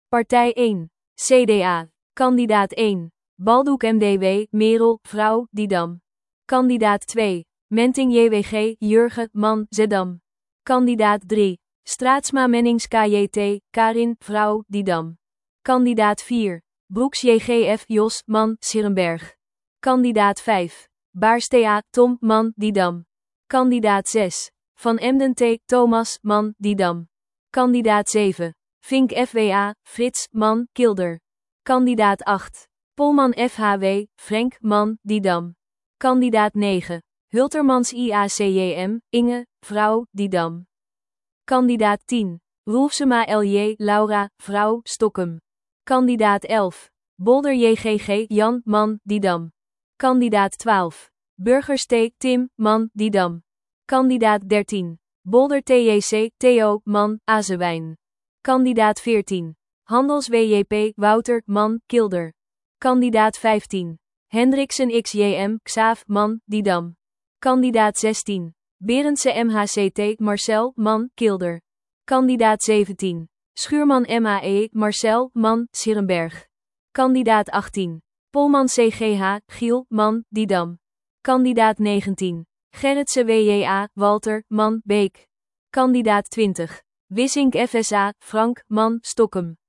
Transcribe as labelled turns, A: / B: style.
A: Partij 1. CDA. Kandidaat 1. Baldoek MDW, Merel, vrouw, Didam. Kandidaat 2. Menting JWG, Jurgen, man, Zeddam. Kandidaat 3. Straatsma Mennings KJT, Karin, vrouw, Didam. Kandidaat 4. Broeks JGF, Jos, man, Sierenberg. Kandidaat 5. Baars TA, Tom, man, Didam. Kandidaat 6. Van Emden T, Thomas, man, Didam. Kandidaat 7. Vink FWA, Frits, man, Kilder. Kandidaat 8. Polman FHW, Frank, man, Didam. Kandidaat 9. Hultermans IACJM, Inge, vrouw, Didam. Kandidaat 10. Roelfsema LJ, Laura, vrouw, Stokkum. Kandidaat 11. Bolder JGG, Jan, man, Didam. Kandidaat 12. Burgers T, Tim, man, Didam. Kandidaat 13. Bolder TJC, Theo, man, Azewijn. Kandidaat 14. Handels WJP, Wouter, man, Kilder. Kandidaat 15. Hendriksen XJM, Xaaf, man, Didam. Kandidaat 16. Berendse MHCT, Marcel, man, Kilder. Kandidaat 17. Schuurman MAE, Marcel, man, Sierenberg. Kandidaat 18. Polman CGH, Giel, man, Didam. Kandidaat 19. Gerritse WJA, Walter, man, Beek. Kandidaat 20. Wissink FSA, Frank, man, Stokkum.